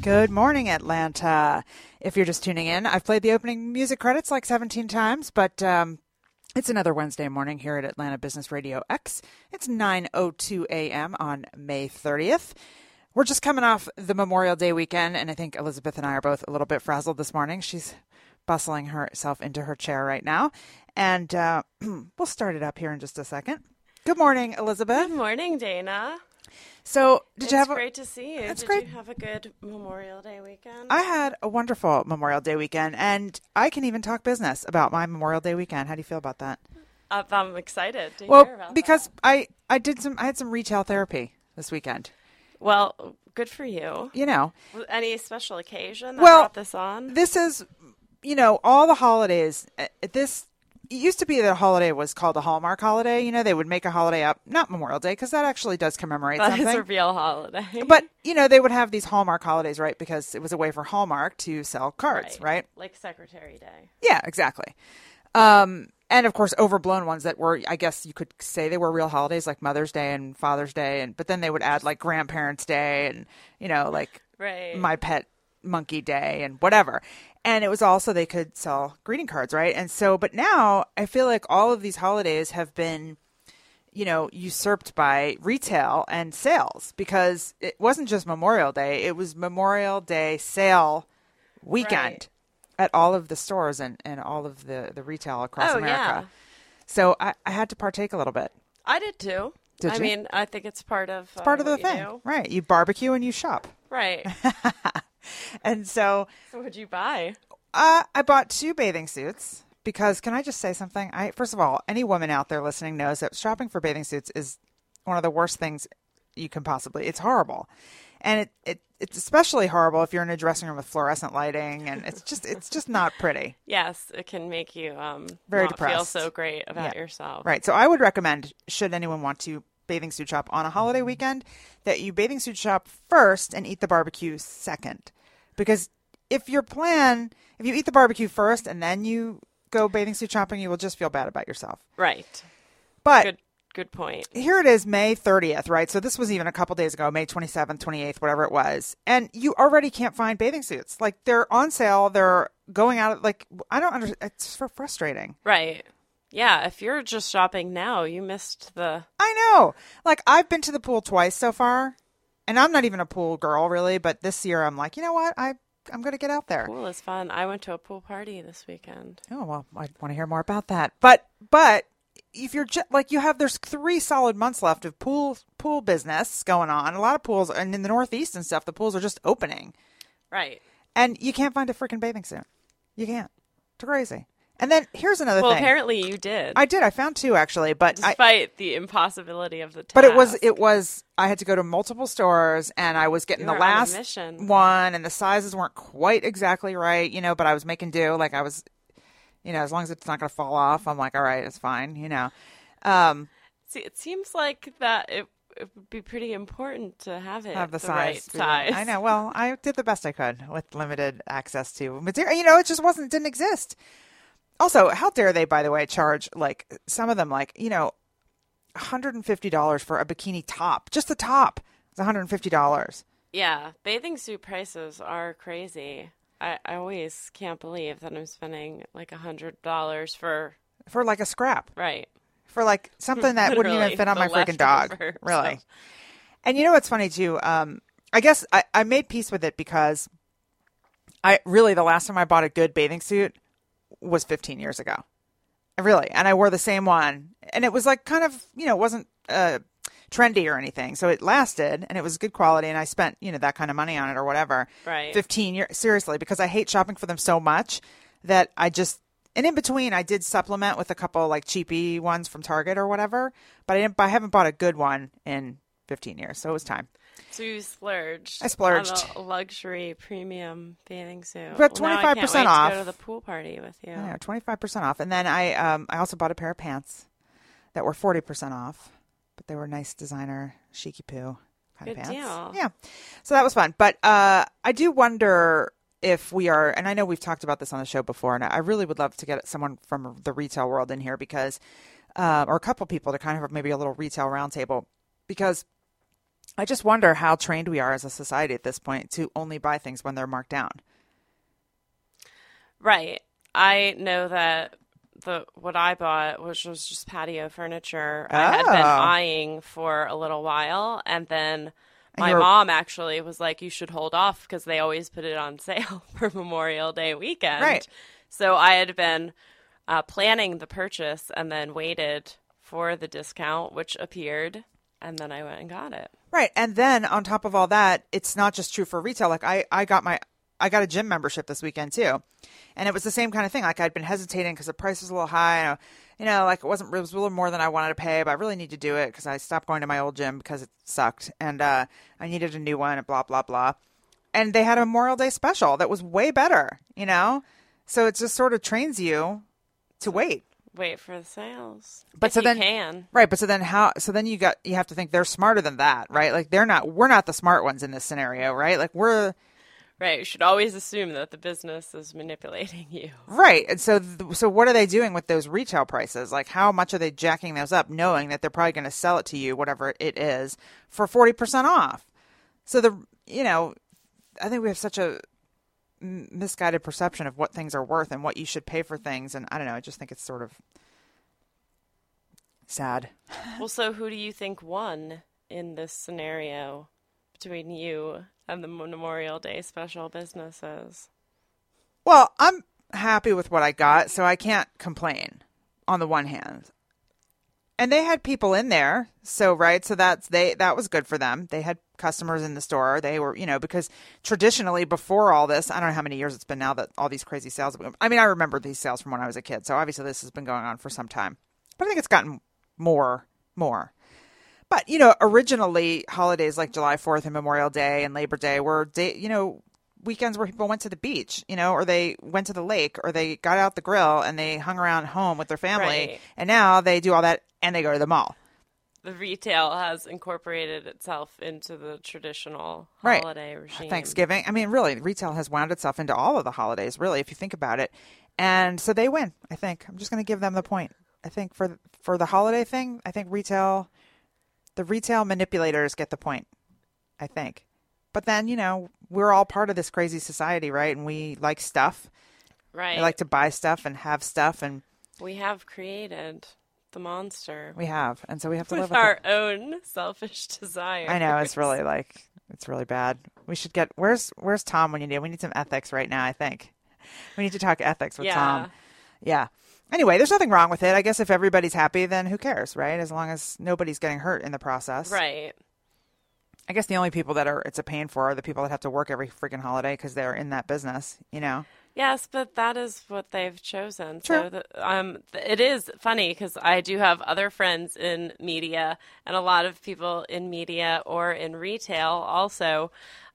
Good morning, Atlanta. If you're just tuning in, I've played the opening music credits like 17 times, but it's another Wednesday morning here at Atlanta Business Radio X. It's 9:02 a.m. on May 30th. We're just coming off the Memorial Day weekend, and I think Elizabeth and I are both a little bit frazzled this morning. She's bustling herself into her chair right now, and we'll start it up here in just a second. Good morning, Elizabeth. Good morning, Dana. So, did you have? It's great to see you. That's did great. you have a good Memorial Day weekend? I had a wonderful Memorial Day weekend, and I can even talk business about my Memorial Day weekend. How do you feel about that? I'm excited to Well, hear about because that. I had some retail therapy this weekend. Well, good for you. You know, Any special occasion that Well, brought this on? this is, all the holidays. It used to be that a holiday was called a Hallmark holiday. You know, they would make a holiday up, not Memorial Day, because that actually does commemorate That something. is a real holiday. But, they would have these Hallmark holidays, right? Because it was a way for Hallmark to sell cards, right? Like Secretary Day. Yeah, exactly. And of course, overblown ones that were, I guess you could say they were real holidays like Mother's Day and Father's Day. But then they would add like Grandparents' Day and, like Right. My Pet Monkey Day and whatever. And it was also they could sell greeting cards, right? And so, but now I feel like all of these holidays have been, usurped by retail and sales, because it wasn't just Memorial Day. It was Memorial Day sale weekend. Right. At all of the stores and all of the retail across America. Yeah. So I had to partake a little bit. I did too. Did I you? mean, I think it's part of It's part of the what you thing. do. Right. You barbecue and you shop. Right. And so So what'd you buy? I bought 2 bathing suits because, can I just say something? First of all, any woman out there listening knows that shopping for bathing suits is one of the worst things you can possibly. It's horrible. And it's especially horrible if you're in a dressing room with fluorescent lighting, and it's just not pretty. Yes, it can make you Very not feel depressed. so great about Yeah. yourself. Right. So I would recommend, should anyone want to bathing suit shop on a holiday weekend, that you bathing suit shop first and eat the barbecue second. Because if you eat the barbecue first and then you go bathing suit shopping, you will just feel bad about yourself. Right. But Good point. here it is, May 30th, right? So this was even a couple days ago, May 27th, 28th, whatever it was. And you already can't find bathing suits. Like, they're on sale. They're going out. Like, I don't understand. It's so frustrating. Right. Yeah, if you're just shopping now, you missed the... I know. Like, I've been to the pool twice so far, and I'm not even a pool girl, really. But this year, I'm like, you know what? I'm going to get out there. Pool is fun. I went to a pool party this weekend. Oh, well, I want to hear more about that. But if you're there's 3 solid months left of pool business going on. A lot of pools, and in the Northeast and stuff, the pools are just opening. Right. And you can't find a freaking bathing suit. You can't. It's crazy. And then here's another Well, thing. apparently you did. I did. I found 2, actually. But Despite the impossibility of the task. But it was, I had to go to multiple stores, and I was getting You the were on a last mission. one, and the sizes weren't quite exactly right, but I was making do. Like, I was, as long as it's not going to fall off, I'm like, all right, it's fine, See, it seems like that it would be pretty important to have it have the right size. size. I know. Well, I did the best I could with limited access to material. It just didn't exist. Also, how dare they, by the way, charge, like, some of them, like, $150 for a bikini top. Just the top. It's $150. Yeah, bathing suit prices are crazy. I always can't believe that I'm spending like $100 for like a scrap. Right. For like something that wouldn't even Literally, fit on the my freaking dog. leftover Really. stuff. And you know what's funny too? I guess I made peace with it because the last time I bought a good bathing suit was 15 years ago. And I wore the same one, and it was like kind of, it wasn't trendy or anything. So it lasted, and it was good quality, and I spent, that kind of money on it or whatever. Right. 15 years, seriously, because I hate shopping for them so much that and in between I did supplement with a couple like cheapy ones from Target or whatever, but I haven't bought a good one in 15 years. So it was time. So you splurged. I splurged. On a luxury premium bathing suit. But Well, now I 25% can't wait off. to go to the pool party with you. Yeah, 25% off. And then I also bought a pair of pants that were 40% off, but they were nice designer, chic poo kind Good of pants. deal. Yeah. So that was fun. But I do wonder if we are, and I know we've talked about this on the show before, and I really would love to get someone from the retail world in here because, or a couple people to kind of have maybe a little retail roundtable, because I just wonder how trained we are as a society at this point to only buy things when they're marked down. Right. I know that what I bought, which was just patio furniture, I had been eyeing for a little while, and then my mom actually was like, you should hold off because they always put it on sale for Memorial Day weekend. Right. So I had been planning the purchase and then waited for the discount, which appeared, and then I went and got it. Right. And then on top of all that, it's not just true for retail. Like I got a gym membership this weekend too. And it was the same kind of thing. Like I'd been hesitating because the price was a little high. Like it was a little more than I wanted to pay, but I really need to do it because I stopped going to my old gym because it sucked. And I needed a new one and blah, blah, blah. And they had a Memorial Day special that was way better, So it just sort of trains you to wait. Wait for the sales. But if so you then, can. Right. But so then you have to think they're smarter than that, right? Like we're not the smart ones in this scenario, right? Like right. You should always assume that the business is manipulating you. Right. And so what are they doing with those retail prices? Like how much are they jacking those up knowing that they're probably going to sell it to you, whatever it is, for 40% off? So I think we have such a misguided perception of what things are worth and what you should pay for things. And I don't know. I just think it's sort of sad. Well, so who do you think won in this scenario between you and the Memorial Day special businesses? Well, I'm happy with what I got, so I can't complain on the one hand. And they had people in there, so that was good for them. They had customers in the store. They were, because traditionally before all this, I don't know how many years it's been now that all these crazy sales. I mean, I remember these sales from when I was a kid, so obviously this has been going on for some time. But I think it's gotten more. But, originally holidays like July 4th and Memorial Day and Labor Day were, weekends where people went to the beach, or they went to the lake, or they got out the grill and they hung around home with their family. Right. And now they do all that and they go to the mall. The retail has incorporated itself into the traditional Right. holiday regime. Thanksgiving. I mean, really, retail has wound itself into all of the holidays, really, if you think about it. And so they win, I think. I'm just going to give them the point. I think for the holiday thing, I think the retail manipulators get the point, I think. But then, we're all part of this crazy society, right? And we like stuff. Right. We like to buy stuff and have stuff. And we have created the monster. We have. And so we have to live with our own selfish desires. I know. It's really bad. We should get, where's Tom when you need? We need some ethics right now, I think. We need to talk ethics with Tom. Yeah. Anyway, there's nothing wrong with it. I guess if everybody's happy, then who cares, right? As long as nobody's getting hurt in the process. Right. I guess the only people it's a pain for are the people that have to work every freaking holiday because they're in that business, Yes, but that is what they've chosen. True. So it is funny because I do have other friends in media, and a lot of people in media or in retail also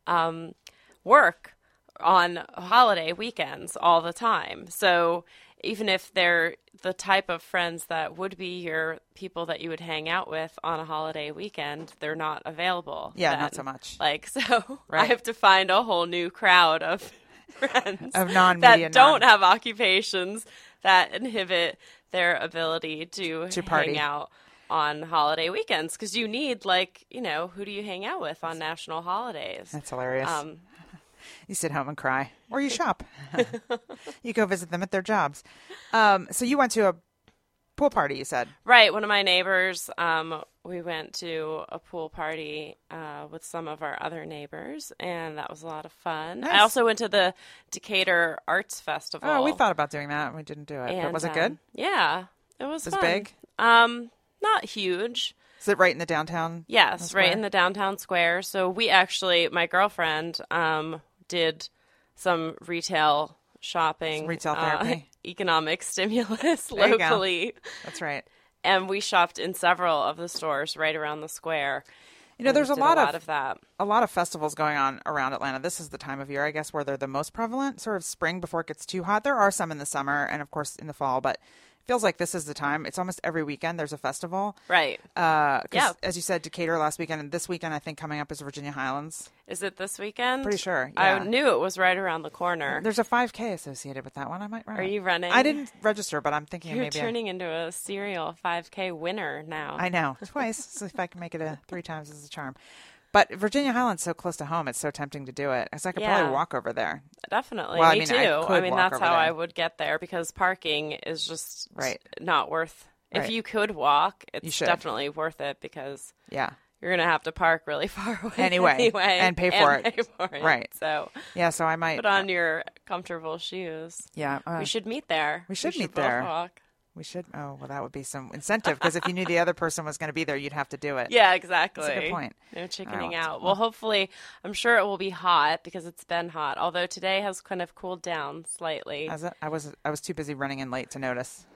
work on holiday weekends all the time. So even if they're the type of friends that would be your people that you would hang out with on a holiday weekend, they're not available. Yeah, then. not so much. So right. I have to find a whole new crowd of friends of non-media that don't have occupations that inhibit their ability to party. Hang out on holiday weekends. Because you need, who do you hang out with on national holidays? That's hilarious. You sit home and cry, or you shop. You go visit them at their jobs. So you went to a pool party, you said? Right. One of my neighbors, we went to a pool party with some of our other neighbors, and that was a lot of fun. Nice. I also went to the Decatur Arts Festival. Oh, we thought about doing that. We didn't do it. And, but was it good? Yeah. It was fun. Big? Not huge. Is it right in the downtown? Yes, right in the downtown square. So we actually, my girlfriend did some retail shopping. Some retail therapy. Economic stimulus there locally. That's right. And we shopped in several of the stores right around the square. There's a lot of that. A lot of festivals going on around Atlanta. This is the time of year, I guess, where they're the most prevalent, sort of spring before it gets too hot. There are some in the summer and, of course, in the fall, but feels like this is the time. It's almost every weekend there's a festival. Right. Yeah. As you said, Decatur last weekend, and this weekend I think coming up is Virginia Highlands. Is it this weekend? Pretty sure. Yeah. I knew it was right around the corner. There's a 5K associated with that one. I might run. Are you running? I didn't register, but I'm thinking You're maybe turning into a serial 5K winner now. I know. Twice. So if I can make it 3 times is a charm. But Virginia Highland's so close to home, it's so tempting to do it. Because I could probably walk over there. Definitely. Well, Me too. I mean, that's how there. I would get there because parking is just not worth. Right. If you could walk, it's should. definitely worth it because you're going to have to park really far away anyway and pay for it. Right. So so I might put on your comfortable shoes. Yeah. We should meet there. We should meet both there. Walk. We should. Oh, well, that would be some incentive because if you knew the other person was going to be there, you'd have to do it. Yeah, exactly. That's a good point. No chickening out. Well, hopefully, I'm sure it will be hot because it's been hot. Although today has kind of cooled down slightly. I was too busy running in late to notice.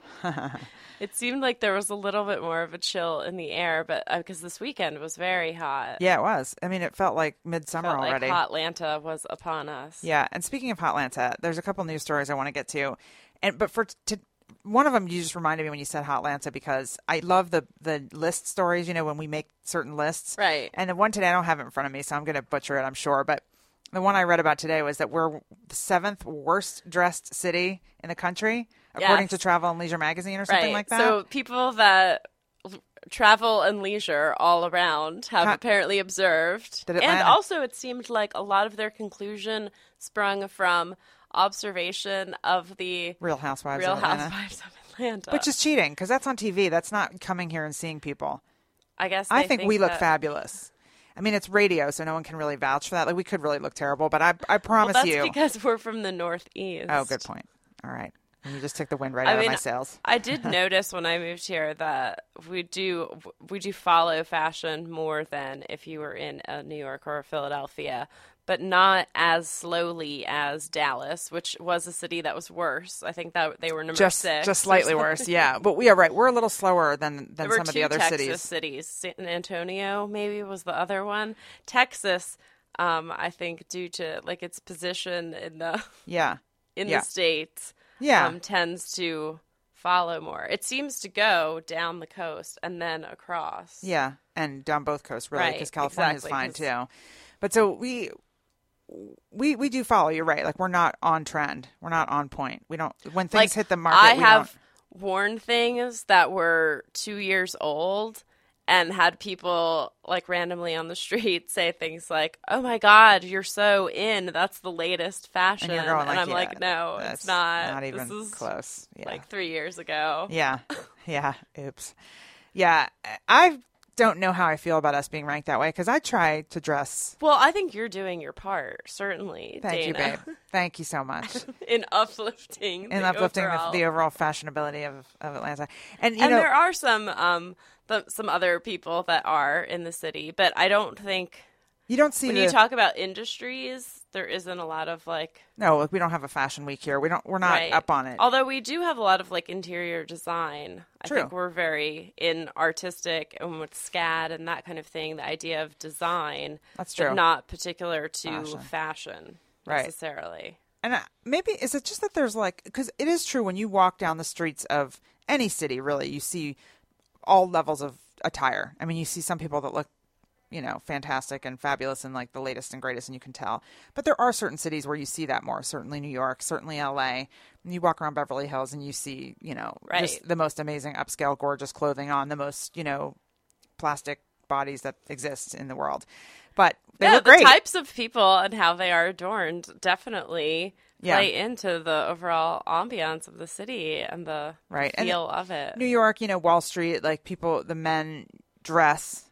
It seemed like there was a little bit more of a chill in the air, but because this weekend was very hot. Yeah, it was. I mean, it felt like midsummer already. Like Hotlanta was upon us. Yeah, and speaking of Hotlanta, there's a couple news stories I want to get to, but one of them you just reminded me when you said Hotlanta because I love the list stories. You know, when we make certain lists, right? And the one today I don't have it in front of me, so I'm going to butcher it, I'm sure. But the one I read about today was that we're the 7th worst dressed city in the country, according to Travel and Leisure magazine or something like that. So people that travel and leisure all around have apparently observed. And also it seemed like a lot of their conclusion sprung from observation of the Real Housewives of Atlanta. Which is cheating because that's on TV. That's not coming here and seeing people. I think we look fabulous. I mean, it's radio, so no one can really vouch for that. Like, we could really look terrible, but I promise that's because we're from the Northeast. Oh, good point. All right. And you just took the wind right out of my sails. I did notice when I moved here that we do follow fashion more than if you were in New York or Philadelphia, but not as slowly as Dallas, which was a city that was worse. I think that they were number 6. Just slightly worse, yeah. But we are right. We're a little slower than some of the other Texas cities. San Antonio maybe was the other one. Texas, I think, due to like its position in the the states, tends to follow more. It seems to go down the coast and then across. Yeah, and down both coasts, really, because California's fine too. But so we do follow. You're right. Like, we're not on trend. We're not on point. We don't. When things hit the market, I have worn things that were 2 years old and had people like randomly on the street say things like, "Oh my God, you're so in. That's the latest fashion." And, you're going, I'm like, "No, it's not. Not even this is close." Yeah. Like 3 years ago. Yeah. Oops. Yeah. I don't know how I feel about us being ranked that way because I try to dress. Well, I think you're doing your part, certainly. Thank you, Dana. babe. Thank you so much. in uplifting the overall fashionability of Atlanta. And there are some other people that are in the city, but I don't think you don't see when you talk about industries, there isn't a lot of like. No, like, we don't have a fashion week here. We're not up on it. Although we do have a lot of like interior design. True. I think we're very in artistic and with SCAD and that kind of thing. The idea of design. That's true. But not particular to fashion necessarily. And maybe is it just that there's like, because it is true when you walk down the streets of any city, really, you see all levels of attire. I mean, you see some people that look, fantastic and fabulous and like the latest and greatest, and you can tell. But there are certain cities where you see that more. Certainly New York, certainly LA. And you walk around Beverly Hills and you see, just the most amazing upscale, gorgeous clothing on the most, plastic bodies that exist in the world. But they look great. The types of people and how they are adorned definitely play into the overall ambiance of the city and the feel of it. New York, Wall Street, like the men dress.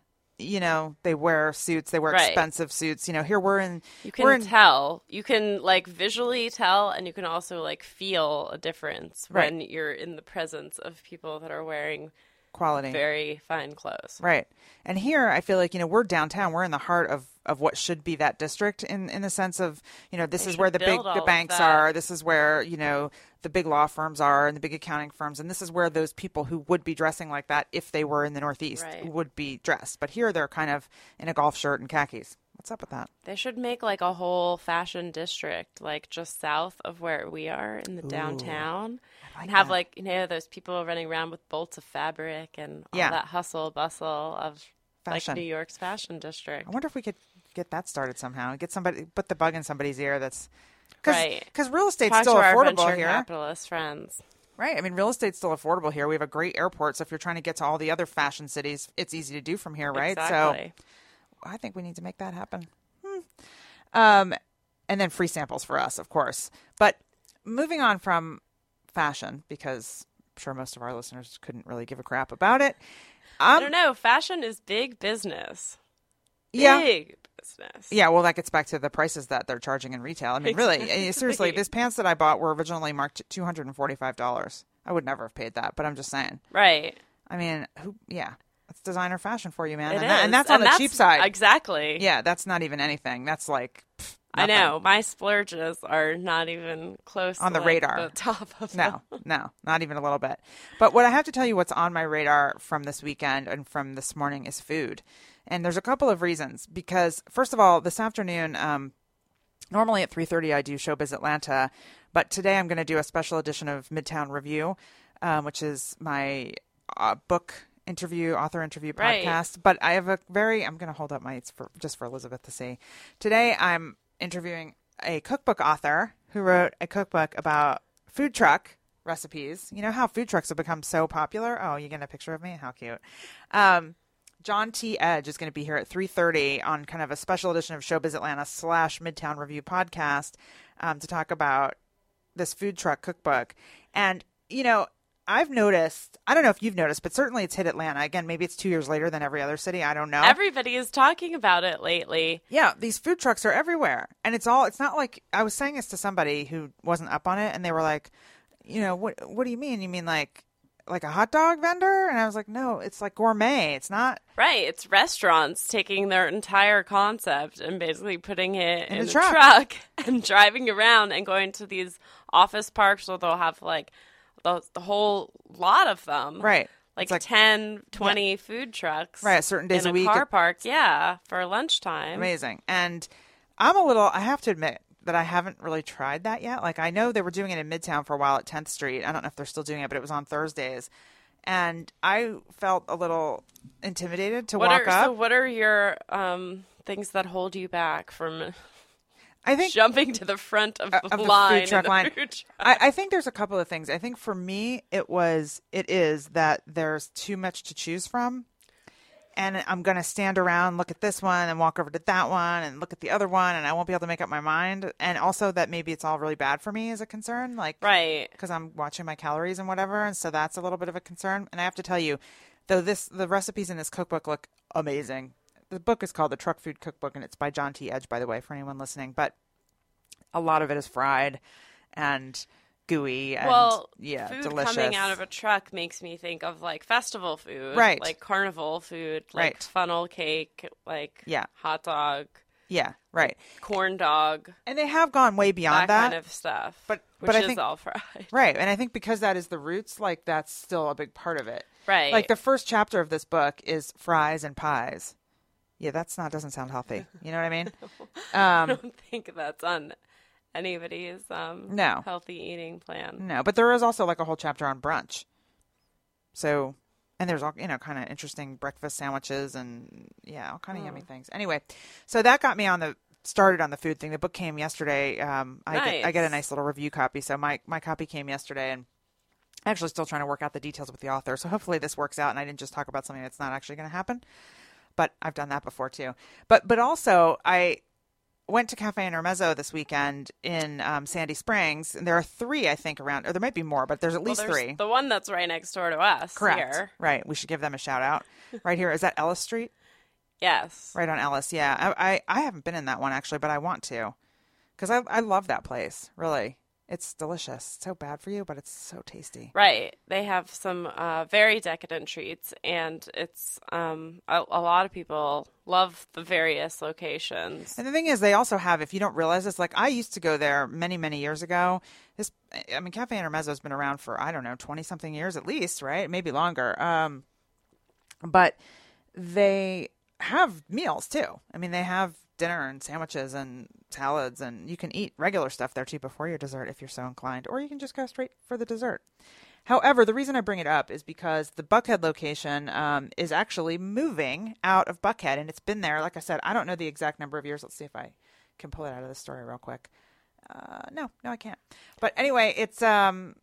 They wear suits. They wear expensive suits. Here You can tell. You can like visually tell, and you can also like feel a difference when you're in the presence of people that are wearing quality, very fine clothes. Right. And here, I feel like we're downtown. We're in the heart of what should be that district in the sense of this is where the banks are. This is where the big law firms are and the big accounting firms, and this is where those people who would be dressing like that if they were in the Northeast would be dressed. But here they're kind of in a golf shirt and khakis. What's up with that? They should make like a whole fashion district, like just south of where we are in the downtown, and have like those people running around with bolts of fabric and all that hustle bustle of fashion. Like New York's fashion district. I wonder if we could get that started somehow. Put the bug in somebody's ear. That's because real estate's Talk still to our affordable venture here. Capitalist friends. Right. I mean, real estate's still affordable here. We have a great airport, so if you're trying to get to all the other fashion cities, it's easy to do from here, right? Exactly. So I think we need to make that happen. And then free samples for us, of course. But moving on from fashion, because I'm sure most of our listeners couldn't really give a crap about it. I don't know. Fashion is big business. Yeah. Big business. Yeah, well, that gets back to the prices that they're charging in retail. I mean, really, seriously, these pants that I bought were originally marked at $245. I would never have paid that, but I'm just saying. Right. I mean, that's designer fashion for you, man. It is. And that's on the cheap side. Exactly. Yeah, that's not even anything. That's like, I know. My splurges are not even close on to the radar. The top of No, not even a little bit. But what I have to tell you, what's on my radar from this weekend and from this morning is food. And there's a couple of reasons. Because, first of all, this afternoon, normally at 3:30 I do Showbiz Atlanta. But today I'm going to do a special edition of Midtown Review, which is my author interview podcast. Right. But I have I'm going to hold up just for Elizabeth to see. Today I'm interviewing a cookbook author who wrote a cookbook about food truck recipes. You know how food trucks have become so popular? Oh, you getting a picture of me? How cute. John T. Edge is going to be here at 3:30 on kind of a special edition of Showbiz Atlanta / Midtown Review podcast to talk about this food truck cookbook. And, I've noticed, I don't know if you've noticed, but certainly it's hit Atlanta. Again, maybe it's 2 years later than every other city. I don't know. Everybody is talking about it lately. Yeah, these food trucks are everywhere. And it's not like, I was saying this to somebody who wasn't up on it, and they were like, what do you mean? You mean like a hot dog vendor? And I was like, no, it's like gourmet. It's not. Right. It's restaurants taking their entire concept and basically putting it in a truck and driving around and going to these office parks where they'll have like the whole lot of them. Right. Like 10, 20 food trucks. Right. Certain days in a week. Car park. Yeah. For lunchtime. Amazing. And I have to admit that I haven't really tried that yet. Like, I know they were doing it in Midtown for a while at 10th Street. I don't know if they're still doing it, but it was on Thursdays. And I felt a little intimidated to walk up. So what are your things that hold you back from I think jumping to the front of the line? Food truck in the line. Food truck. I think there's a couple of things. I think for me, it is that there's too much to choose from. And I'm going to stand around, look at this one and walk over to that one and look at the other one. And I won't be able to make up my mind. And also that maybe it's all really bad for me is a concern. Like, right. Because I'm watching my calories and whatever. And so that's a little bit of a concern. And I have to tell you, though, the recipes in this cookbook look amazing. The book is called The Truck Food Cookbook, and it's by John T. Edge, by the way, for anyone listening. But a lot of it is fried and gooey and food delicious. Coming out of a truck makes me think of like festival food, right? Like carnival food, like right. funnel cake, like hot dog, right, corn dog, and they have gone way beyond that kind of stuff. But I think is all fried, right? And I think because that is the roots, like that's still a big part of it, right? Like the first chapter of this book is fries and pies. Yeah, doesn't sound healthy. You know what I mean? I don't think that's on anybody's healthy eating plan. No, but there is also like a whole chapter on brunch. So, and there's all, kind of interesting breakfast sandwiches and all kind of yummy things. Anyway, so that got me started on the food thing. The book came yesterday. I get a nice little review copy. So my copy came yesterday, and I'm actually still trying to work out the details with the author. So hopefully this works out and I didn't just talk about something that's not actually going to happen. But I've done that before too. But also I went to Cafe Intermezzo this weekend in Sandy Springs, and there are 3, I think, around, or there might be more, but there's at least 3. The one that's right next door to us. Correct. Here. Right. We should give them a shout out. Right here. Is that Ellis Street? Yes. Right on Ellis. Yeah. I haven't been in that one actually, but I want to, because I love that place. Really. It's delicious. It's so bad for you, but it's so tasty. Right. They have some very decadent treats, and it's a lot of people love the various locations. And the thing is, they also have, if you don't realize this, like I used to go there many, many years ago. Cafe Intermezzo has been around for, 20-something years at least, right? Maybe longer. But they have meals too. They have dinner and sandwiches and salads, and you can eat regular stuff there too before your dessert if you're so inclined, or you can just go straight for the dessert. However, the reason I bring it up is because the Buckhead location is actually moving out of Buckhead, and it's been there, like I said, I don't know the exact number of years. Let's see if I can pull it out of the story real quick. No, I can't. But anyway, it's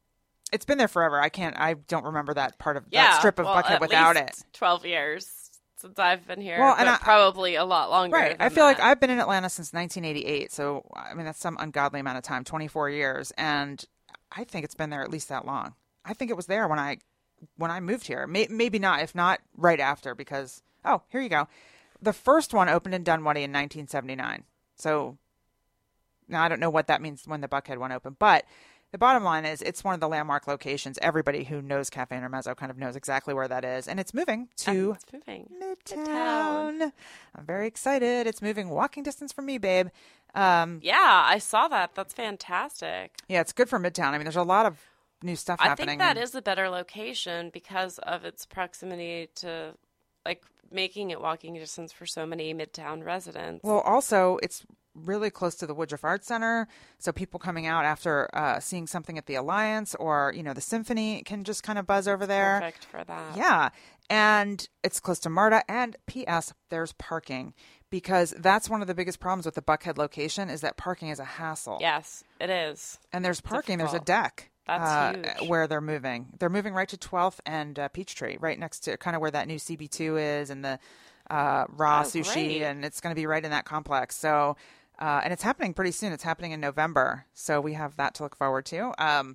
been there forever. I don't remember that part of that strip of Buckhead without it. 12 years. since I've been here, Well, but probably a lot longer. Right. Than I feel that. like I've been in Atlanta since 1988. So, I mean, that's some ungodly amount of time, 24 years. And I think it's been there at least that long. I think it was there when I moved here. Maybe not, if not right after, because, oh, here you go. The first one opened in Dunwoody in 1979. So now I don't know what that means when the Buckhead one opened, but the bottom line is it's one of the landmark locations. Everybody who knows Cafe Intermezzo kind of knows exactly where that is. And it's moving to Midtown. I'm very excited. It's moving walking distance from me, babe. Yeah, I saw that. That's fantastic. Yeah, it's good for Midtown. I mean, there's a lot of new stuff happening. I think that is a better location because of its proximity to, like, making it walking distance for so many Midtown residents. Well, also, it's really close to the Woodruff Arts Center, so people coming out after seeing something at the Alliance or, you know, the Symphony can just kind of buzz over there. Perfect for that. Yeah, and it's close to MARTA, and P.S., there's parking, because that's one of the biggest problems with the Buckhead location is that parking is a hassle. Yes, it is. And there's parking. Difficult. There's a deck. That's huge. Where they're moving. They're moving right to 12th and Peachtree, right next to kind of where that new CB2 is and the Raw Sushi, great. and it's going to be right in that complex. So, and it's happening pretty soon. It's happening in November, so we have that to look forward to.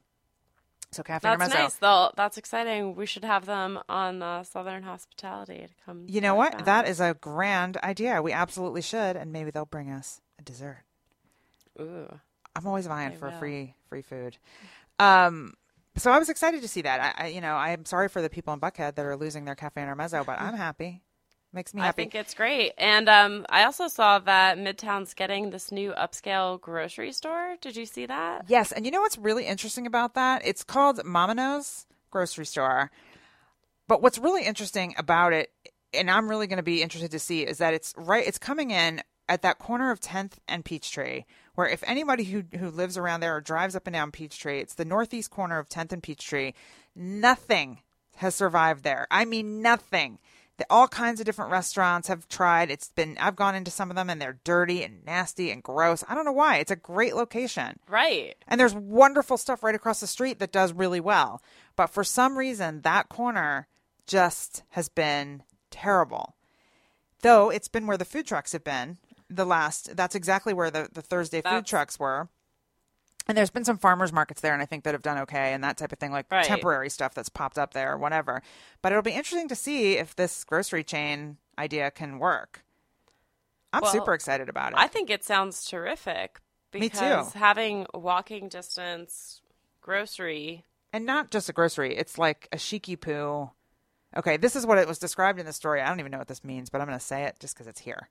So Cafe That's Intermezzo. nice, though. That's exciting. We should have them on Southern Hospitality to come. You know what? That is a grand idea. We absolutely should, and maybe they'll bring us a dessert. Ooh. I'm always vying They for will. free food. So I was excited to see that. I'm sorry for the people in Buckhead that are losing their Cafe Intermezzo, but I'm happy. Makes me happy. I think it's great. And I also saw that Midtown's getting this new upscale grocery store. Did you see that? Yes, and you know what's really interesting about that? It's called Mamano's Grocery Store. But what's really interesting about it, and I'm really going to be interested to see, is that it's coming in at that corner of 10th and Peachtree, where if anybody who lives around there or drives up and down Peachtree, it's the northeast corner of 10th and Peachtree. Nothing has survived there. I mean, nothing. All kinds of different restaurants have tried. I've gone into some of them and they're dirty and nasty and gross. I don't know why. It's a great location. Right. And there's wonderful stuff right across the street that does really well. But for some reason, that corner just has been terrible. Though it's been where the food trucks have been that's exactly where the Thursday food trucks were. And there's been some farmers markets there, and I think that have done okay and that type of thing, like temporary stuff that's popped up there or whatever. But it'll be interesting to see if this grocery chain idea can work. I'm super excited about it. I think it sounds terrific. Because Me too. Having walking distance grocery. And not just a grocery. It's like a Shiki Poo. Okay, this is what it was described in the story. I don't even know what this means, but I'm going to say it just because it's here.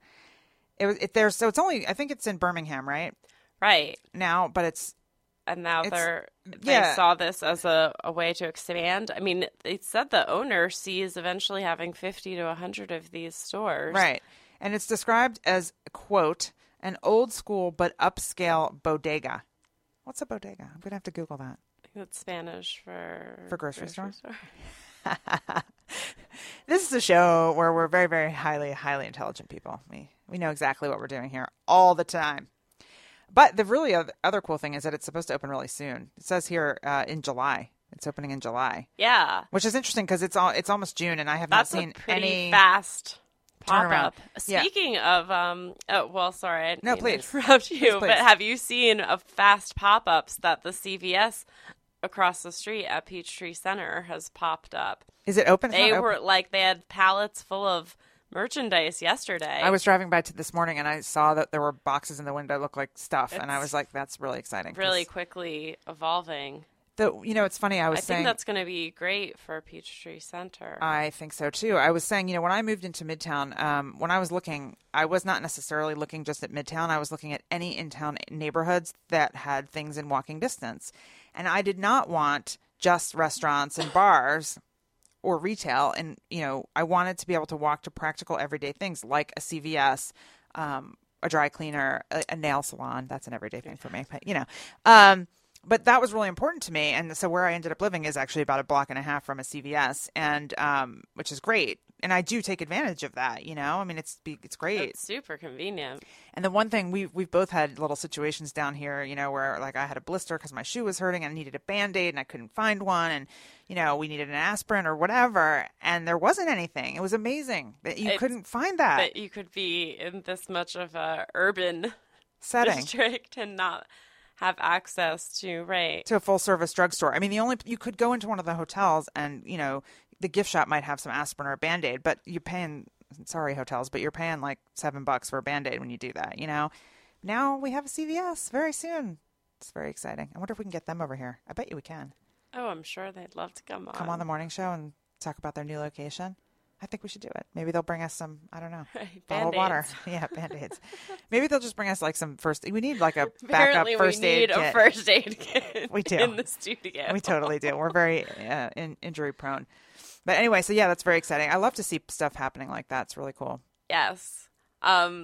So it's only, I think it's in Birmingham, right? Right. Now, but it's. And now they saw this as a way to expand. I mean, they said the owner sees eventually having 50 to 100 of these stores. Right. And it's described as, quote, an old school but upscale bodega. What's a bodega? I'm going to have to Google that. I think that's Spanish for grocery store. This is a show where we're very, very highly, highly intelligent people. We know exactly what we're doing here all the time. But the really other cool thing is that it's supposed to open really soon. It says here in July. It's opening in July. Yeah. Which is interesting because it's almost June and I have not seen That's a pretty any fast turnaround. pop-up. Speaking of, sorry, I didn't mean to please. interrupt you, Please. but have you seen fast pop-ups that the CVS across the street at Peachtree Center has popped up? Is it open? They had pallets full of merchandise yesterday. I was driving by this morning and I saw that there were boxes in the window that looked like stuff, and I was like, "That's really exciting." Really quickly evolving. It's funny. I think that's going to be great for Peachtree Center. I think so too. I was saying, when I moved into Midtown, when I was looking, I was not necessarily looking just at Midtown. I was looking at any in-town neighborhoods that had things in walking distance, and I did not want just restaurants and bars or retail. And, I wanted to be able to walk to practical everyday things like a CVS, a dry cleaner, a nail salon. That's an everyday thing for me, but, but that was really important to me. And so where I ended up living is actually about a block and a half from a CVS, and which is great. I do take advantage of that, you know? I mean, it's great. It's super convenient. And the one thing we've both had little situations down here, you know, where like I had a blister because my shoe was hurting and I needed a Band-Aid and I couldn't find one. And, you know, we needed an aspirin or whatever. And there wasn't anything. It was amazing that you couldn't find that. That you could be in this much of a urban setting district and not have access to a full service drugstore. I mean, you could go into one of the hotels and, you know, the gift shop might have some aspirin or a Band-Aid, but you're paying, sorry hotels, but you're paying like $7 for a Band-Aid when you do that, you know. Now we have a CVS very soon. It's very exciting. I wonder if we can get them over here. I bet you we can. Oh, I'm sure they'd love to come on. Come on the morning show and talk about their new location. I think we should do it. Maybe they'll bring us some, I don't know, bottled water. Yeah, Band-Aids. Maybe they'll just bring us like some we need like a backup first aid kit. We need a first aid kit we do. in the studio. We totally do. We're very injury prone. But anyway, so yeah, that's very exciting. I love to see stuff happening like that. It's really cool. Yes. I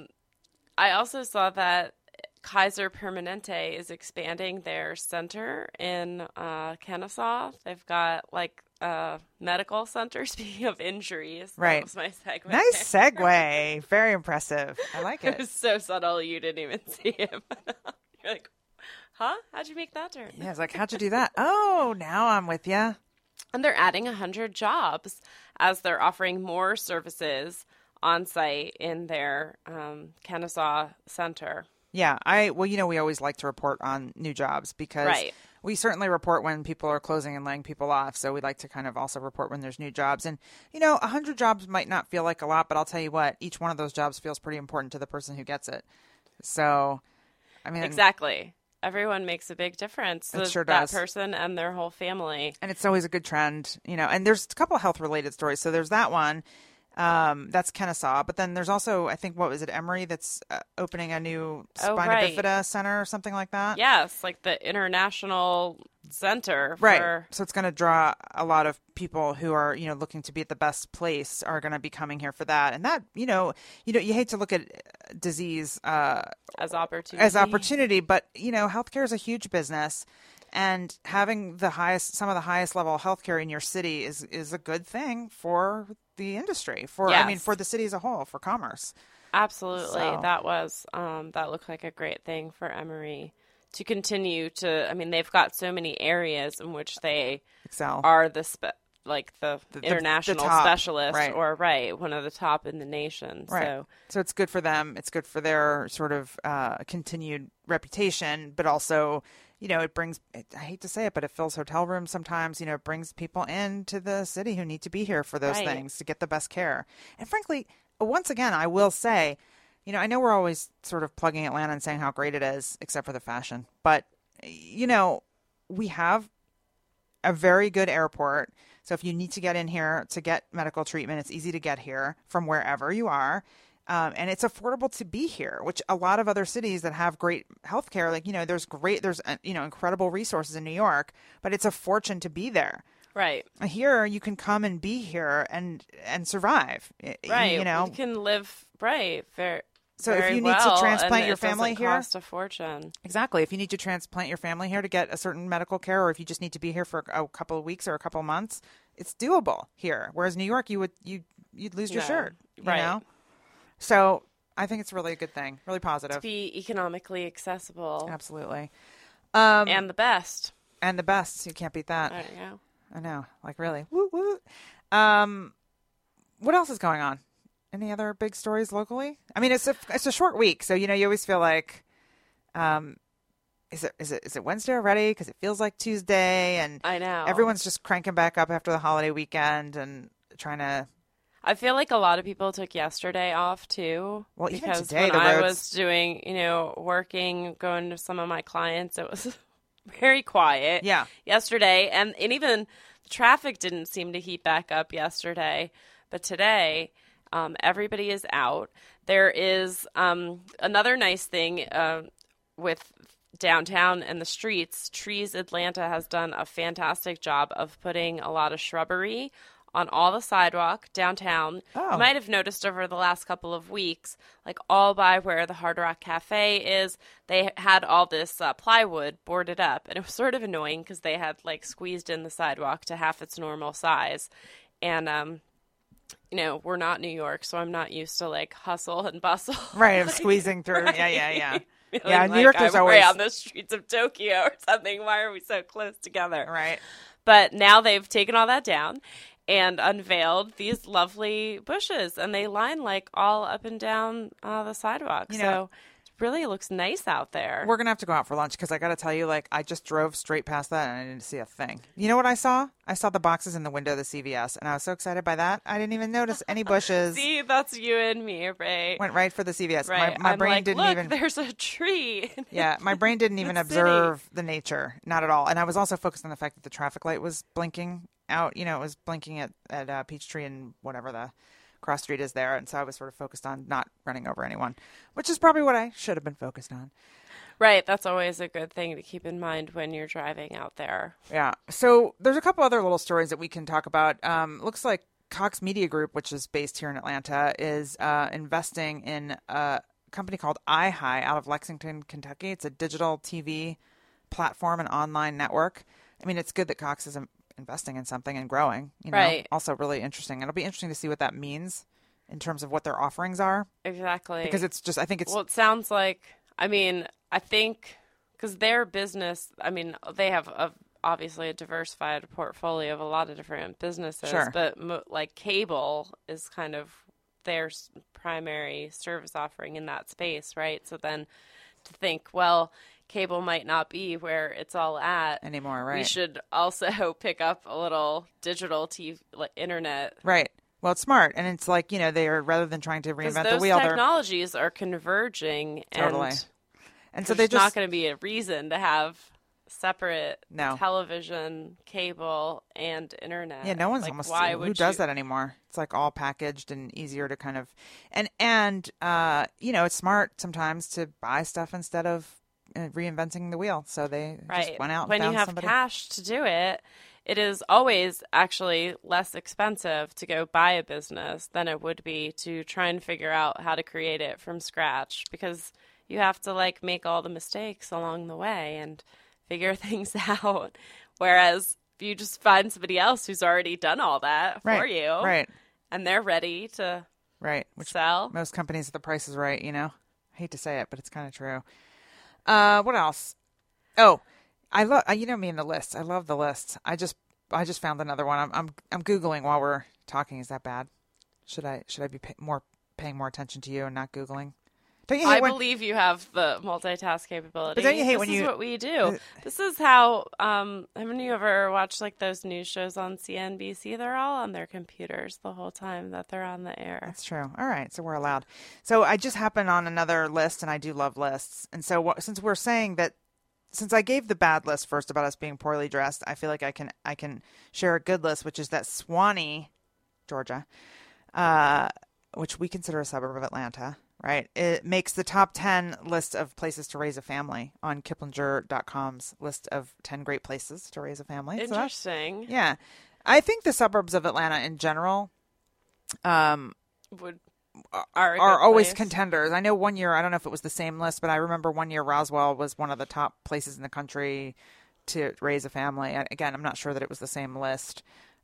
also saw that Kaiser Permanente is expanding their center in Kennesaw. They've got like a medical center. Speaking of injuries, right? That was my segue. Nice segue. Very impressive. I like it. It was so subtle you didn't even see him. You're like, huh? How'd you make that turn? Yeah, it's like, how'd you do that? Oh, now I'm with you. And they're adding 100 jobs as they're offering more services on site in their Kennesaw center. Yeah, well, you know, we always like to report on new jobs because we certainly report when people are closing and laying people off. So we like to kind of also report when there's new jobs. And, you know, 100 jobs might not feel like a lot, but I'll tell you what, each one of those jobs feels pretty important to the person who gets it. So, I mean, exactly. Everyone makes a big difference. It sure does. That person and their whole family. And it's always a good trend, you know, and there's a couple of health related stories. So there's that one. That's Kennesaw, but then there's also, I think, what was it, Emory, that's opening a new spina bifida center or something like that? Yes, like the international center. Right. So it's going to draw a lot of people who are, you know, looking to be at the best place are going to be coming here for that. And that, you hate to look at disease as opportunity, but, you know, healthcare is a huge business. And having some of the highest level of healthcare in your city is a good thing for the industry, for the city as a whole, for commerce. Absolutely. So. That looked like a great thing for Emory to continue to, I mean, they've got so many areas in which they excel, are the international top, specialist, right. or one of the top in the nation. Right. So it's good for them. It's good for their sort of continued reputation, but also, you know, I hate to say it, but it fills hotel rooms sometimes. You know, it brings people into the city who need to be here for those things to get the best care. And frankly, once again, I will say, you know, I know we're always sort of plugging Atlanta and saying how great it is, except for the fashion. But, you know, we have a very good airport. So if you need to get in here to get medical treatment, it's easy to get here from wherever you are. And it's affordable to be here, which a lot of other cities that have great healthcare, like, you know, there's incredible resources in New York, but it's a fortune to be there. Right. Here, you can come and be here and survive. Right. You know, you can live very. So if you need to transplant your family here, cost a fortune. Exactly. If you need to transplant your family here to get a certain medical care, or if you just need to be here for a couple of weeks or a couple of months, it's doable here. Whereas New York, you'd lose your shirt. Right. You know? So I think it's really a good thing, really positive. To be economically accessible. Absolutely. And the best. And the best. You can't beat that. There you go. I know. Like, really. Woo, woo. What else is going on? Any other big stories locally? I mean, it's a short week, so, you know, you always feel like, is it Wednesday already? Because it feels like Tuesday, and I know everyone's just cranking back up after the holiday weekend and trying to. I feel like a lot of people took yesterday off too. Well, even because today, when I was doing, you know, working, going to some of my clients, it was very quiet. Yeah. Yesterday, and even the traffic didn't seem to heat back up yesterday, but today, everybody is out. There is another nice thing with downtown and the streets. Trees Atlanta has done a fantastic job of putting a lot of shrubbery on all the sidewalk downtown. Oh. You might have noticed over the last couple of weeks, like all by where the Hard Rock Cafe is, they had all this plywood boarded up. And it was sort of annoying because they had like squeezed in the sidewalk to half its normal size. And we're not New York, so I'm not used to like hustle and bustle. Right, of squeezing through. Right. Yeah. Yeah, New York, there's always on the streets of Tokyo or something. Why are we so close together? Right. But now they've taken all that down and unveiled these lovely bushes, and they line like all up and down the sidewalk. So it really looks nice out there. We're going to have to go out for lunch because I got to tell you, like, I just drove straight past that and I didn't see a thing. You know what I saw? I saw the boxes in the window of the CVS, and I was so excited by that. I didn't even notice any bushes. See, that's you and me, right? Went right for the CVS. Right. My brain like, didn't look, even. There's a tree. Yeah, my brain didn't even observe the nature, not at all. And I was also focused on the fact that the traffic light was blinking out. It was blinking at Peachtree and whatever the cross street is there. And so I was sort of focused on not running over anyone, which is probably what I should have been focused on. Right. That's always a good thing to keep in mind when you're driving out there. Yeah. So there's a couple other little stories that we can talk about. Looks like Cox Media Group, which is based here in Atlanta, is investing in a company called iHigh out of Lexington, Kentucky. It's a digital TV platform and online network. I mean, it's good that Cox is investing in something and growing. Right. Also really interesting. It'll be interesting to see what that means in terms of what their offerings are. Exactly. Because it's just, I think it's... Well, it sounds like, I think, because their business, they have obviously a diversified portfolio of a lot of different businesses. Sure. But like cable is kind of their primary service offering in that space, right? So then to think, well, cable might not be where it's all at anymore, right? We should also pick up a little digital TV, like internet. Right. Well, it's smart. And it's like, they are, rather than trying to reinvent the wheel, those technologies are converging. Totally. And so there's not going to be a reason to have separate television, cable, and internet. Yeah, no one's almost... Who does that anymore? It's like all packaged and easier to kind of... And it's smart sometimes to buy stuff instead of reinventing the wheel. So they just went out and found somebody. When you have cash to do it, it is always actually less expensive to go buy a business than it would be to try and figure out how to create it from scratch, because you have to make all the mistakes along the way and figure things out. Whereas if you just find somebody else who's already done all that for you, right, and they're ready to sell. Most companies, the price is right. I hate to say it, but it's kind of true. What else? Oh, I love me in the list. I love the list. I just found another one. I'm Googling while we're talking. Is that bad? Should I be paying more attention to you and not Googling? Don't you hate believe you have the multitask capability. But don't you hate this is what we do. This is how. Haven't you ever watched those news shows on CNBC? They're all on their computers the whole time that they're on the air. That's true. All right, so we're allowed. So I just happened on another list, and I do love lists. And so since we're saying that, since I gave the bad list first about us being poorly dressed, I feel like I can share a good list, which is that Suwanee, Georgia, which we consider a suburb of Atlanta. Right. It makes the top 10 list of places to raise a family on Kiplinger.com's list of 10 great places to raise a family. Interesting. So yeah. I think the suburbs of Atlanta in general are always contenders. I know one year, I don't know if it was the same list, but I remember one year Roswell was one of the top places in the country to raise a family. And again, I'm not sure that it was the same list.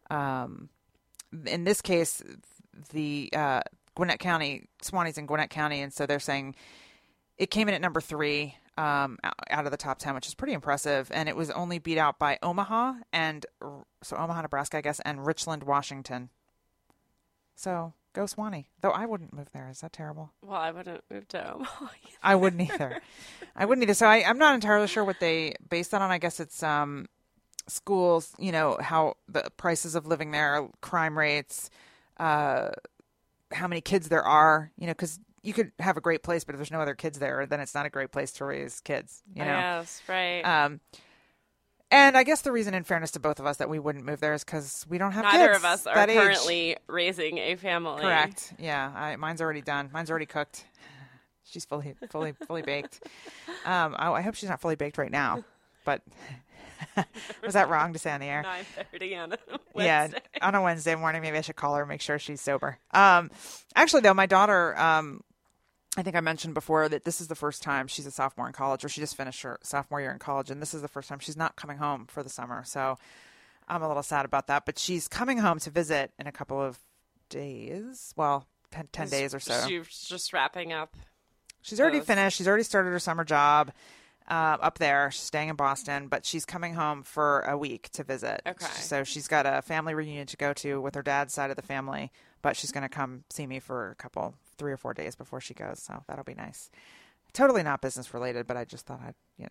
In this case, the Gwinnett County, Suwanee's in Gwinnett County, and so they're saying it came in at number 3 out of the top 10, which is pretty impressive, and it was only beat out by Omaha, Nebraska, I guess, and Richland, Washington. So go Suwanee. Though I wouldn't move there. Is that terrible? Well, I wouldn't move to Omaha. I wouldn't either. So I'm not entirely sure what they based that on. I guess it's schools, how the prices of living there, crime rates, how many kids there are, because you could have a great place, but if there's no other kids there, then it's not a great place to raise kids, Yes, right. And I guess the reason, in fairness to both of us, that we wouldn't move there is because we don't have kids. Neither of us are currently raising a family. Correct. Yeah. Mine's already done. Mine's already cooked. She's fully baked. I hope she's not fully baked right now, but... Was that wrong to say on the air? 9:30 on a Wednesday. Yeah, on a Wednesday morning. Maybe I should call her and make sure she's sober. Actually, though, my daughter, I think I mentioned before that this is the first time she's a sophomore in college, or she just finished her sophomore year in college, and this is the first time she's not coming home for the summer. So I'm a little sad about that. But she's coming home to visit in a couple of days. Well, 10 days or so. She's just wrapping up. She's already finished. She's already started her summer job up there. She's staying in Boston, but she's coming home for a week to visit. Okay. So she's got a family reunion to go to with her dad's side of the family, but she's going to come see me for 3 or 4 days before she goes. So that'll be nice. Totally not business related, but I just thought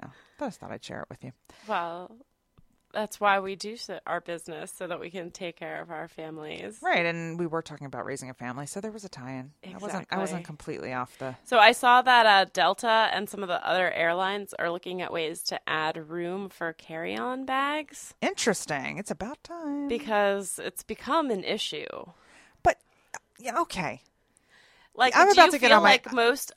I'd share it with you. Well, that's why we do our business, so that we can take care of our families. Right, and we were talking about raising a family, so there was a tie-in. Exactly. I wasn't completely off the... So I saw that Delta and some of the other airlines are looking at ways to add room for carry-on bags. Interesting. It's about time. Because it's become an issue. But, yeah, okay. Like, I'm about to get on like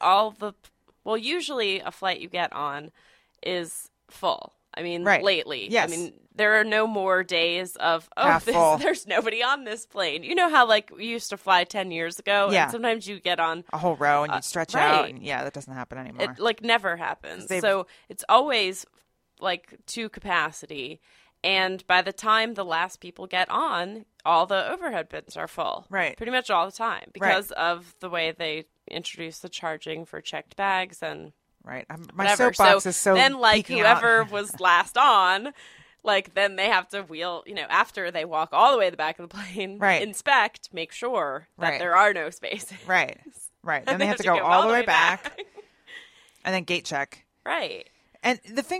well, usually a flight you get on is full. I mean, right. Lately. Yes. I mean, there are no more days of, there's nobody on this plane. You know how, like, we used to fly 10 years ago? Yeah. And sometimes you get on a whole row and you stretch right. out. And, yeah, that doesn't happen anymore. It, like, never happens. So it's always, like, to capacity. And by the time the last people get on, all the overhead bins are full. Right. Pretty much all the time. Because of the way they introduce the charging for checked bags and... Right. My soapbox is so then, like, whoever out. was last on, like, then they have to after they walk all the way to the back of the plane, right. inspect, make sure that right. there are no spaces. Right. Right. Then they have to go all the way back. And then gate check. Right. And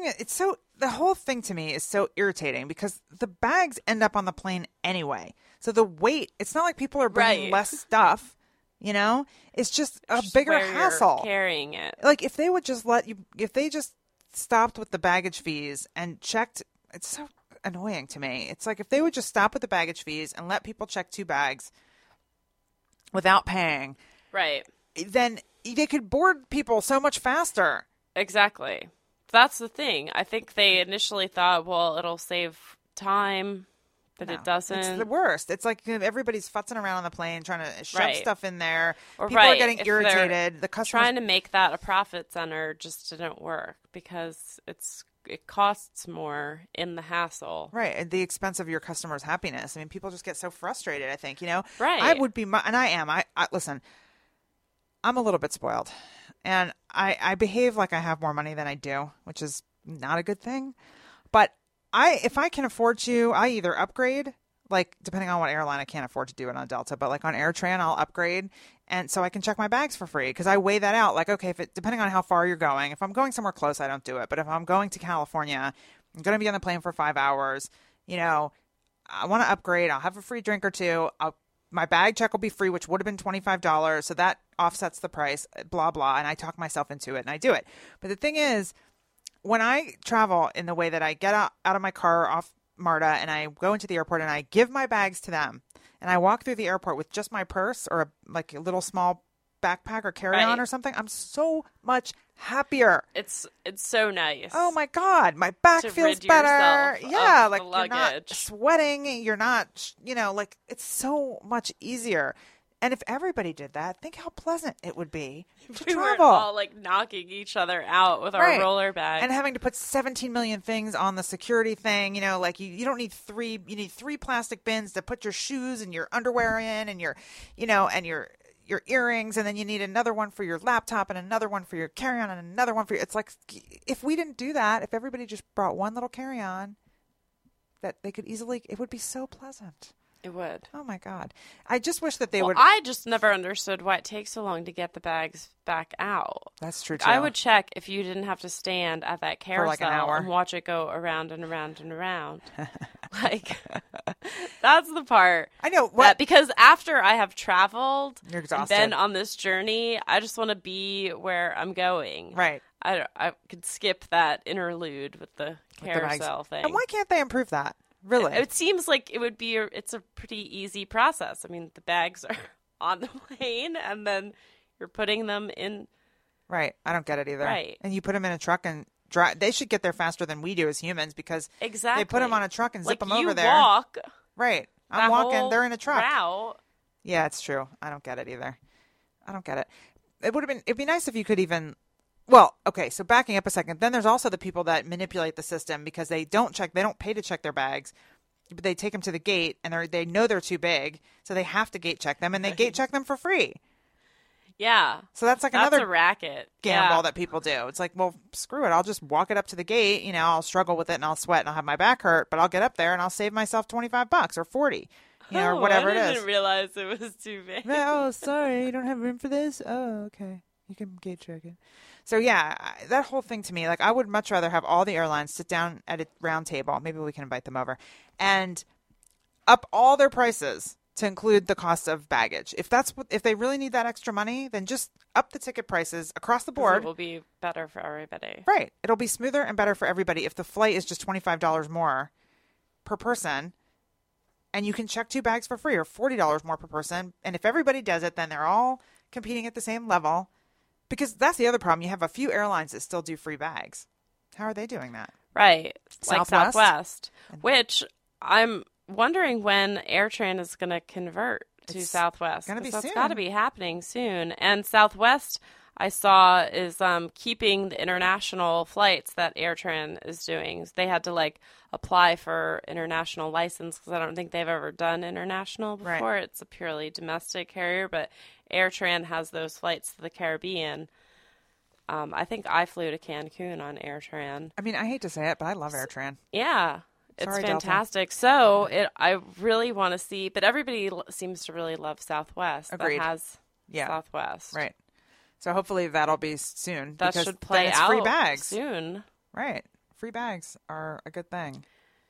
the whole thing to me is so irritating because the bags end up on the plane anyway. So the weight, it's not like people are bringing less stuff. You know, it's just a bigger hassle carrying it. Like if they would just if they just stopped with the baggage fees and checked, it's so annoying to me. It's like if they would just stop with the baggage fees and let people check 2 bags without paying. Right. Then they could board people so much faster. Exactly. That's the thing. I think they initially thought, well, it'll save time. But it doesn't. It's the worst. It's like everybody's futzing around on the plane trying to shove stuff in there. Or people are getting irritated. The customers trying to make that a profit center just didn't work because it costs more in the hassle. Right. At the expense of your customers' happiness. I mean, people just get so frustrated, I think, Right. I would be, and I am. I listen, I'm a little bit spoiled. And I behave like I have more money than I do, which is not a good thing. But if I can afford to, I either upgrade, like depending on what airline, I can't afford to do it on Delta, but like on AirTran, I'll upgrade, and so I can check my bags for free because I weigh that out. Like, okay, depending on how far you're going, if I'm going somewhere close, I don't do it. But if I'm going to California, I'm going to be on the plane for 5 hours. I want to upgrade. I'll have a free drink or two. My bag check will be free, which would have been $25, so that offsets the price. Blah blah, and I talk myself into it, and I do it. But the thing is, when I travel in the way that I get out of my car off MARTA and I go into the airport and I give my bags to them and I walk through the airport with just my purse or a little small backpack or carry-on or something, I'm so much happier. It's so nice. Oh my God, my back feels better. Yeah, like you're not sweating. You're not, like it's so much easier. And if everybody did that, think how pleasant it would be to travel. We're all like knocking each other out with our roller bags. And having to put 17 million things on the security thing, like you don't need 3, you need 3 plastic bins to put your shoes and your underwear in and your, and your earrings. And then you need another one for your laptop and another one for your carry-on and another one for it's like, if we didn't do that, if everybody just brought one little carry-on that they could it would be so pleasant. It would. Oh, my God. I just wish that they would. I just never understood why it takes so long to get the bags back out. That's true, too. I would check if you didn't have to stand at that carousel for like an hour and watch it go around and around and around. Like, that's the part. I know. Because after I have traveled You're exhausted. and been on this journey, I just want to be where I'm going. Right. I could skip that interlude with the carousel thing. And why can't they improve that? Really? It seems like it would be it's a pretty easy process. I mean, the bags are on the plane and then you're putting them in. Right. I don't get it either. Right. And you put them in a truck and drive. They should get there faster than we do as humans because they put them on a truck and zip them over there. Walk. Right. I'm walking. They're in a truck. Route. Yeah, it's true. I don't get it either. I don't get it. It'd be nice if you could even. Well, okay, so backing up a second, then there's also the people that manipulate the system because they don't pay to check their bags, they take them to the gate, and they know they're too big, so they have to gate check them, and they gate check them for free. Yeah. So that's like That's another a racket. gamble Yeah. that people do. It's like, well, screw it. I'll just walk it up to the gate. I'll struggle with it and I'll sweat and I'll have my back hurt, but I'll get up there and I'll save myself $25 or 40, or whatever it I is. didn't realize it was too big. Oh, sorry. You don't have room for this? Oh, okay. You can gate check it. So, yeah, that whole thing to me, like, I would much rather have all the airlines sit down at a round table. Maybe we can invite them over and up all their prices to include the cost of baggage. If they really need that extra money, then just up the ticket prices across the board. It will be better for everybody. Right. It'll be smoother and better for everybody if the flight is just $25 more per person, and you can check 2 bags for free, or $40 more per person. And if everybody does it, then they're all competing at the same level. Because that's the other problem. You have a few airlines that still do free bags. How are they doing that? Right. Like Southwest? Southwest, which I'm wondering when AirTran is going to convert to It's Southwest. gonna be 'cause soon. That's got to be happening soon. And Southwest, I saw, is keeping the international flights that AirTran is doing. They had to apply for international license because I don't think they've ever done international before. Right. It's a purely domestic carrier, but AirTran has those flights to the Caribbean. I think I flew to Cancun on AirTran. I mean, I hate to say it, but I love AirTran. Yeah, it's Sorry, Delta. fantastic. So I really want to see, but everybody seems to really love Southwest. Agreed. That has Yeah. Southwest. Right. So hopefully that'll be soon. That because should play then it's out free bags. soon. Right. Free bags are a good thing.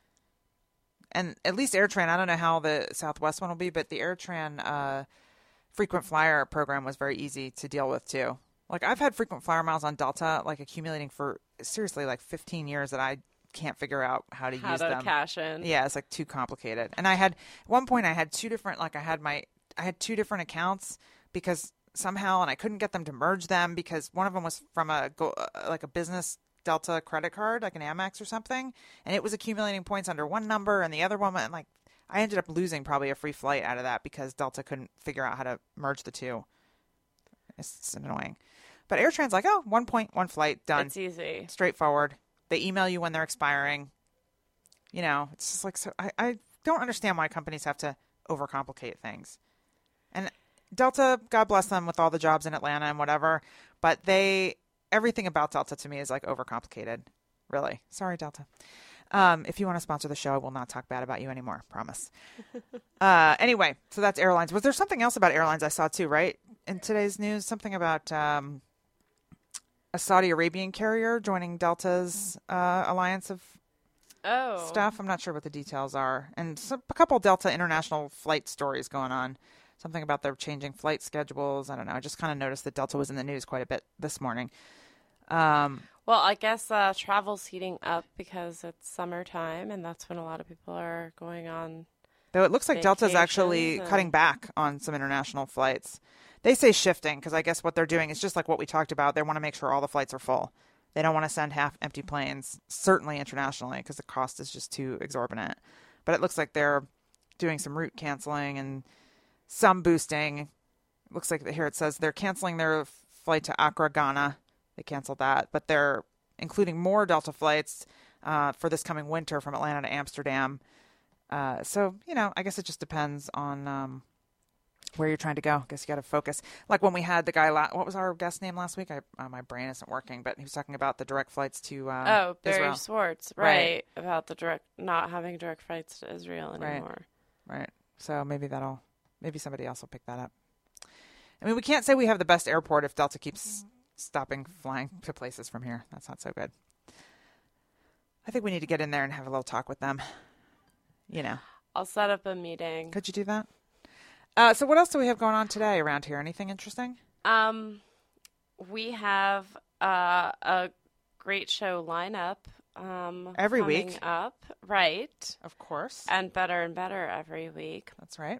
And at least AirTran, I don't know how the Southwest one will be, but the AirTran frequent flyer program was very easy to deal with too. Like, I've had frequent flyer miles on Delta, accumulating for seriously 15 years that I can't figure out how to use them. Cash in. Yeah, it's too complicated. And I had, at one point I had two different, I had 2 different accounts because somehow, and I couldn't get them to merge them because one of them was from a business Delta credit card, like an Amex or something, and it was accumulating points under one number, and the other one, and I ended up losing probably a free flight out of that because Delta couldn't figure out how to merge the two. It's annoying. But AirTran's like, 1 point, 1 flight, done. It's easy. Straightforward. They email you when they're expiring. It's just so I don't understand why companies have to overcomplicate things. And Delta, God bless them with all the jobs in Atlanta and whatever, but everything about Delta to me is overcomplicated. Really. Sorry, Delta. If you want to sponsor the show, I will not talk bad about you anymore. Promise. Anyway, so that's airlines. Was there something else about airlines I saw too, right? In today's news, something about a Saudi Arabian carrier joining Delta's alliance of stuff. I'm not sure what the details are. And a couple Delta international flight stories going on. Something about their changing flight schedules. I don't know. I just kind of noticed that Delta was in the news quite a bit this morning. Well, I guess travel's heating up because it's summertime, and that's when a lot of people are going on. Though it looks like Delta's actually vacations cutting back on some international flights. They say shifting because I guess what they're doing is just like what we talked about. They want to make sure all the flights are full. They don't want to send half empty planes, certainly internationally, because the cost is just too exorbitant. But it looks like they're doing some route canceling and some boosting. Looks like here it says they're canceling their flight to Accra, Ghana. They canceled that, but they're including more Delta flights for this coming winter from Atlanta to Amsterdam. So, I guess it just depends on where you're trying to go. I guess you got to focus. Like when we had the guy, what was our guest name last week? My brain isn't working, but he was talking about the direct flights to Barry Israel. Schwartz, right? About the not having direct flights to Israel anymore. Right. So maybe somebody else will pick that up. I mean, we can't say we have the best airport if Delta keeps stopping flying to places from here. That's not so good. I think we need to get in there and have a little talk with them. I'll set up a meeting. Could you do that? So what else do we have going on today around here? Anything interesting? We have a great show lineup every coming week up, right? Of course, and better every week. That's right.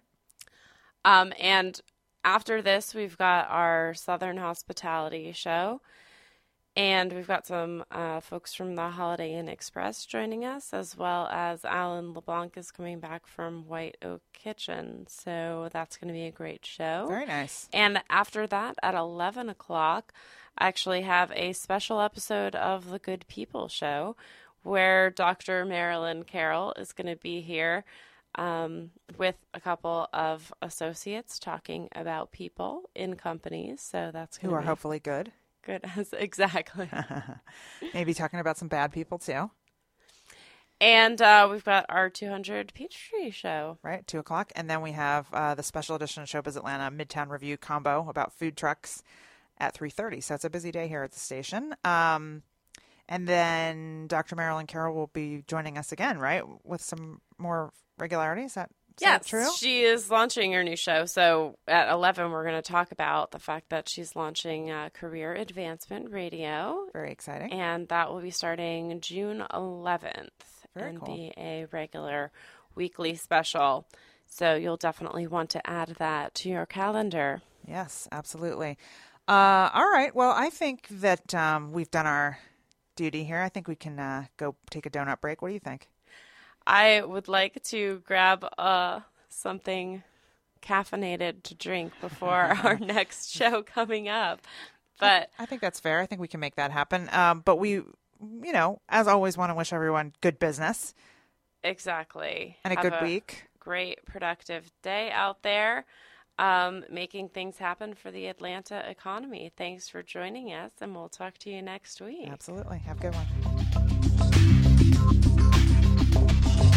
And after this, we've got our Southern Hospitality show. And we've got some folks from the Holiday Inn Express joining us, as well as Alan LeBlanc is coming back from White Oak Kitchen. So that's going to be a great show. Very nice. And after that, at 11 o'clock, I actually have a special episode of The Good People Show where Dr. Marilyn Carroll is going to be here with a couple of associates talking about people in companies. So that's going Who are hopefully good. Good, exactly. Maybe talking about some bad people too. And we've got our 200 Peachtree show. Right, 2 o'clock. And then we have the special edition of Showbiz Atlanta Midtown Review combo about food trucks at 3:30. So it's a busy day here at the station. And then Dr. Marilyn Carroll will be joining us again, right, with some more regularity. Is that true? Yes, she is launching her new show. So at 11, we're going to talk about the fact that she's launching Career Advancement Radio. Very exciting. And that will be starting June 11th. Very cool. Be a regular weekly special. So you'll definitely want to add that to your calendar. Yes, absolutely. All right. Well, I think that we've done our duty here. I think we can go take a donut break. What do you think? I would like to grab something caffeinated to drink before our next show coming up. But I think that's fair. I think we can make that happen. But we, as always, want to wish everyone good business. Exactly. And a good week. Great, productive day out there, making things happen for the Atlanta economy. Thanks for joining us, and we'll talk to you next week. Absolutely. Have a good one.